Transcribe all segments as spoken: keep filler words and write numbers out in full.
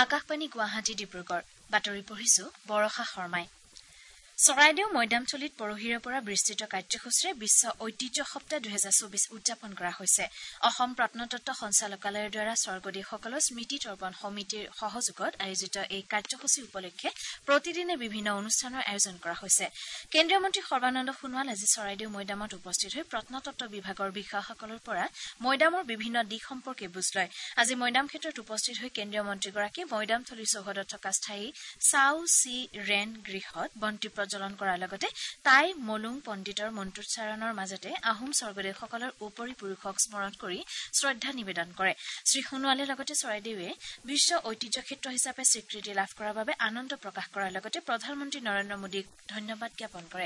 আকাশবাণী গুৱাহাটী ডিব্ৰুগড় বাতৰি পঢ়িছো বৰষা শৰ্মাই চৰাইদেউ মৈদামথলীত পৰহিৰে পৰা বিস্তৃত কাৰ্যসূচীৰে বিশ্ব ঐতিহ্য সপ্তাহ দুহেজাৰ চৌবিশ উদযাপন কৰা হৈছে অসম প্ৰত্নতত্ত্ব সঞ্চালকালয়ৰ দ্বাৰা স্বৰ্গদেউসকলৰ স্মৃতি তৰ্পণ সমিতিৰ সহযোগত আয়োজিত এই কাৰ্যসূচী উপলক্ষে প্ৰতিদিনে বিভিন্ন অনুষ্ঠানৰ আয়োজন কৰা হৈছে কেন্দ্ৰীয় মন্ত্ৰী সৰ্বানন্দ সোণোৱাল আজি চৰাইদেউ মৈদামত উপস্থিত হৈ প্ৰত্নতত্ত্ব বিভাগৰ বিষয়াসকলৰ পৰা মৈদামৰ বিভিন্ন দিশ সম্পৰ্কে বুজ লয় আজি মৈদাম ক্ষেত্ৰত উপস্থিত হৈ কেন্দ্ৰীয় মন্ত্ৰীগৰাকীয়ে মৈদামথলীৰ চৌহদত থকা স্থায়ী চাউ চি ৰেন গৃহত বন্তি জ্বলন কৰাৰ লগতে তাই মলুং পণ্ডিতৰ মন্ত্ৰোচ্চাৰণৰ মাজতে আহোম স্বৰ্গদেউসকলৰ উপৰি পুৰুষক স্মৰণ কৰি শ্ৰদ্ধা নিবেদন কৰে শ্ৰী সোণোৱালে লগতে চৰাইদেউৱে বিশ্ব ঐতিহ্য ক্ষেত্ৰ হিচাপে স্বীকৃতি লাভ কৰাৰ বাবে আনন্দ প্ৰকাশ কৰাৰ লগতে প্ৰধানমন্ত্ৰী নৰেন্দ্ৰ মোদীক ধন্যবাদ জ্ঞাপন কৰে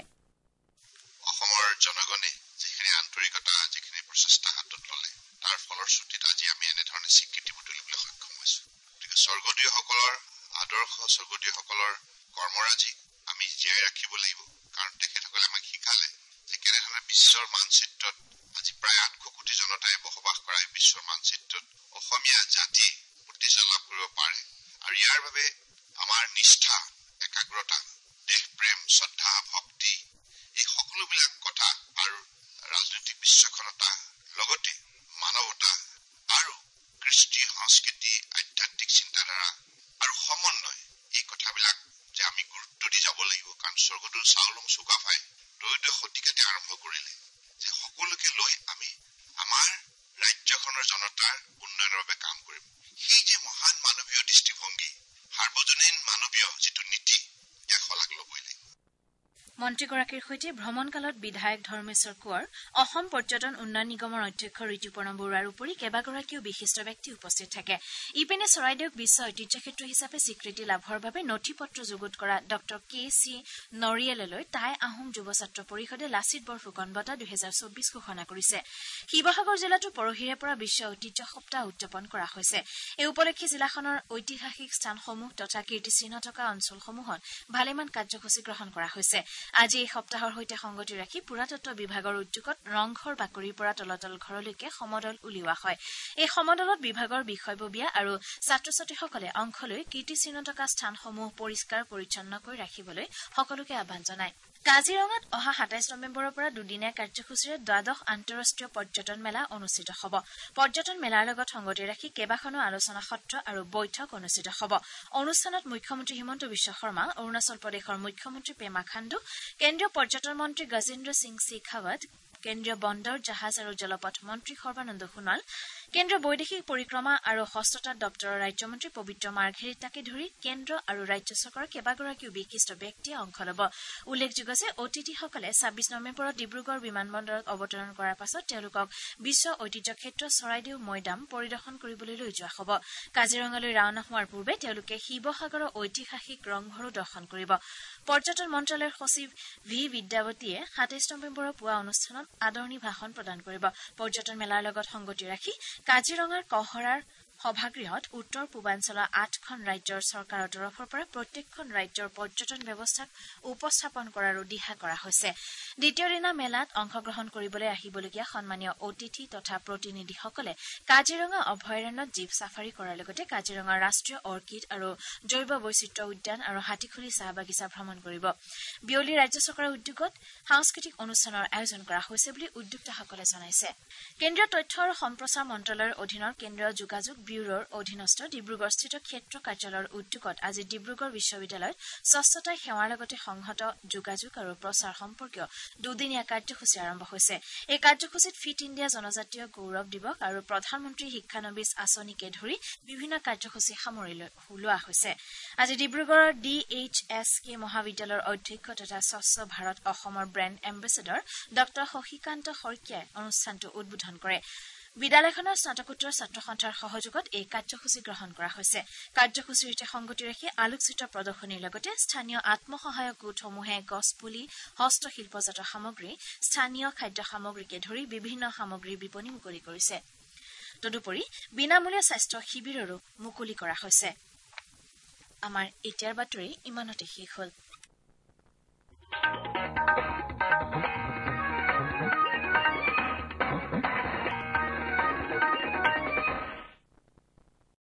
অসমৰ জনগণে যিখিনি আন্তৰিকতা যিখিনি প্ৰচেষ্টা হাতত ল'লে তাৰ ফলশ্ৰুতিত আজি আমি এনেধৰণে স্বীকৃতি বুটলিবলৈ সক্ষম হৈছো গতিকে স্বৰ্গদেউসকলৰ আদৰ্শ স্বৰ্গদেউসকলৰ কৰ্মৰাজি আমি জীয়াই ৰাখিব লাগিব কাৰণ তেখেতসকলে আমাক শিকালে যে কেনেধৰণে বিশ্বৰ মানচিত্ৰত আজি প্ৰায় আঠশ কোটি জনতাই বসবাস কৰা বিশ্বৰ মানচিত্ৰত অসমীয়া জাতি উদ্দেশ্য লাভ কৰিব পাৰে আৰু ইয়াৰ বাবে আমাৰ নিষ্ঠা একাগ্ৰতা দেশপ্ৰেম শ্ৰদ্ধা ভক্তি এই সকলোবিলাক কথা আৰু ৰাজনৈতিক বিচক্ষণতা লগতে মানৱতা আৰু কৃষ্টি সংস্কৃতি আধ্যাত্মিক চিন্তাধাৰা আৰু সমন্বয় এই কথাবিলাক যে আমি গুৰুত্ব দি যাব লাগিব কাৰণ স্বৰ্গদেউ চাওলুং চুকাফাই ত্ৰয়োদশ শতিকাতে আৰম্ভ কৰিলে যে সকলোকে লৈ আমি আমাৰ ৰাজ্যখনৰ জনতাৰ উন্নয়নৰ বাবে কাম কৰিম সেই যে মহান মানৱীয় দৃষ্টিভংগী সাৰ্বজনীন মানৱীয় যিটো নীতি ইয়াক শলাগ ল'বই লাগিব মন্ত্ৰীগৰাকীৰ সৈতে ভ্ৰমণকালত বিধায়ক ধৰ্মেশ্বৰ কোঁৱৰ অসম পৰ্যটন উন্নয়ন নিগমৰ অধ্যক্ষ ঋতুপৰ্ণ বৰুৱাৰ উপৰি কেইবাগৰাকীও বিশিষ্ট ব্যক্তি উপস্থিত থাকে ইপিনে চৰাইদেউক বিশ্ব ঐতিহ্য ক্ষেত্ৰ হিচাপে স্বীকৃতি লাভৰ বাবে নথি পত্ৰ যুগুত কৰা ডক্টৰ কে চি নৰিয়েললৈ টাই আহোম যুৱ ছাত্ৰ পৰিষদে লাচিত বৰফুকন বঁটা দুহেজাৰ চৌবিশ ঘোষণা কৰিছে শিৱসাগৰ জিলাতো পৰহিৰে পৰা বিশ্ব ঐতিহ্য সপ্তাহ উদযাপন কৰা হৈছে এই উপলক্ষে জিলাখনৰ ঐতিহাসিক স্থানসমূহ তথা কীৰ্তিচিহ্ন থকা অঞ্চলসমূহত ভালেমান কাৰ্যসূচী গ্ৰহণ কৰা হৈছে আজি এই সপ্তাহৰ সৈতে সংগতি ৰাখি পুৰাতত্ব বিভাগৰ উদ্যোগত ৰংঘৰ বাকৰিৰ পৰা তলাতল ঘৰলৈকে সমদল উলিওৱা হয় এই সমদলত বিভাগৰ বিষয়ববীয়া আৰু ছাত্ৰ ছাত্ৰীসকলে অংশ লৈ কীৰ্তিচিহ্ন থকা স্থানসমূহ পৰিষ্কাৰ পৰিচ্ছন্ন কৰি ৰাখিবলৈ সকলোকে আহ্বান জনায় কাজিৰঙাত অহা সাতাইশ নৱেম্বৰৰ পৰা দুদিনীয়া কাৰ্যসূচীৰে দ্বাদশ আন্তঃৰাষ্ট্ৰীয় পৰ্যটন মেলা অনুষ্ঠিত হ'ব পৰ্যটন মেলাৰ লগত সংগতি ৰাখি কেইবাখনো আলোচনা সত্ৰ আৰু বৈঠক অনুষ্ঠিত হ'ব অনুষ্ঠানত মুখ্যমন্ত্ৰী হিমন্ত বিশ্ব শৰ্মা অৰুণাচল প্ৰদেশৰ মুখ্যমন্ত্ৰী পেমা খাণ্ডু কেন্দ্ৰীয় পৰ্যটন মন্ত্ৰী গজেন্দ্ৰ সিং শেখাৱত কেন্দ্ৰীয় বন্দৰ জাহাজ আৰু জলপথ মন্ত্ৰী সৰ্বানন্দ সোণোৱাল কেন্দ্ৰীয় বৈদেশিক পৰিক্ৰমা আৰু হস্ততাঁত দপ্তৰৰ ৰাজ্যমন্ত্ৰী পবিত্ৰ মাৰ্ঘেৰিটাকে ধৰি কেন্দ্ৰ আৰু ৰাজ্য চৰকাৰৰ কেইবাগৰাকীও বিশিষ্ট ব্যক্তিয়ে অংশ ল'ব উল্লেখযোগ্য যে অতিথিসকলে ছাব্বিশ নৱেম্বৰত ডিব্ৰুগড় বিমানবন্দৰত অৱতৰণ কৰাৰ পাছত তেওঁলোকক বিশ্ব ঐতিহ্য ক্ষেত্ৰ চৰাইদেউ মৈদাম পৰিদৰ্শন কৰিবলৈ লৈ যোৱা হ'ব কাজিৰঙালৈ ৰাওনা হোৱাৰ পূৰ্বে তেওঁলোকে শিৱসাগৰৰ ঐতিহাসিক ৰংঘৰো দৰ্শন কৰিব পৰ্যটন মন্ত্ৰালয়ৰ সচিব ভি বিদ্যাৱতীয়ে সাতাইশ নৱেম্বৰৰ পুৱা অনুষ্ঠানত আদৰণি ভাষণ প্ৰদান কৰিব পৰ্যটন মেলাৰ লগত সংগতি ৰাখি কাজিৰঙাৰ কহৰাৰ সভাগৃহত উত্তৰ পূৰ্বাঞ্চলৰ আঠখন ৰাজ্যৰ চৰকাৰৰ তৰফৰ পৰা প্ৰত্যেকখন ৰাজ্যৰ পৰ্যটন ব্যৱস্থাক উপস্থাপন কৰাৰো দিহা কৰা হৈছে দ্বিতীয় দিনা মেলাত অংশগ্ৰহণ কৰিবলৈ আহিবলগীয়া সন্মানীয় অতিথি তথা প্ৰতিনিধিসকলে কাজিৰঙা অভয়াৰণ্যত জীপ ছাফাৰী কৰাৰ লগতে কাজিৰঙাৰ ৰাষ্ট্ৰীয় অৰ্কিড আৰু জৈৱ বৈচিত্ৰ্য উদ্যান আৰু হাতীখুলি চাহ বাগিচা ভ্ৰমণ কৰিব বিয়লি ৰাজ্য চৰকাৰৰ উদ্যোগত সাংস্কৃতিক অনুষ্ঠানৰ আয়োজন কৰা হৈছে বুলি উদ্যোক্তাসকলে জনাইছে কেন্দ্ৰীয় তথ্য আৰু সম্প্ৰচাৰ মন্ত্ৰালয়ৰ অধীনৰ কেন্দ্ৰীয় যোগাযোগ ব্যুৰোৰ অধীনস্থ ডিব্ৰুগড়স্থিত ক্ষেত্ৰ কাৰ্যালয়ৰ উদ্যোগত আজি ডিব্ৰুগড় বিশ্ববিদ্যালয়ত স্বচ্ছতা সেৱাৰ লগতে সংহত যোগাযোগ আৰু প্ৰচাৰ সম্পৰ্কীয় দুদিনীয়া কাৰ্যসূচী আৰম্ভ হৈছে এই কাৰ্যসূচীত ফিট ইণ্ডিয়া জনজাতীয় গৌৰৱ দিৱস আৰু প্ৰধানমন্ত্ৰী শিক্ষানবিছ আঁচনিকে ধৰি বিভিন্ন কাৰ্যসূচী সামৰি লোৱা হৈছে আজি ডিব্ৰুগড়ৰ ডি এইচ এছ কে মহাবিদ্যালয়ৰ অধ্যক্ষ তথা স্বচ্ছ ভাৰত অসমৰ ব্ৰেণ্ড এম্বেছেডৰ ডক্টৰ শশীকান্ত শইকীয়াই অনুষ্ঠানটো উদ্বোধন কৰে বিদ্যালয়খনৰ স্নাতকোত্তৰ ছাত্ৰ সন্থাৰ সহযোগত এই কাৰ্যসূচী গ্ৰহণ কৰা হৈছে কাৰ্যসূচীৰ সৈতে সংগতি ৰাখি আলোকচিত্ৰ প্ৰদৰ্শনীৰ লগতে স্থানীয় আত্মসহায়ক গোটসমূহে গছপুলি হস্তশিল্পজাত সামগ্ৰী স্থানীয় খাদ্য সামগ্ৰীকে ধৰি বিভিন্ন সামগ্ৰীৰ বিপণী মুকলি কৰিছে তদুপৰি বিনামূলীয়া স্বাস্থ্য শিবিৰৰো মুকলি কৰা হৈছে আমাৰ এতিয়াৰ বাতৰি ইমানতে শেষ হ'ল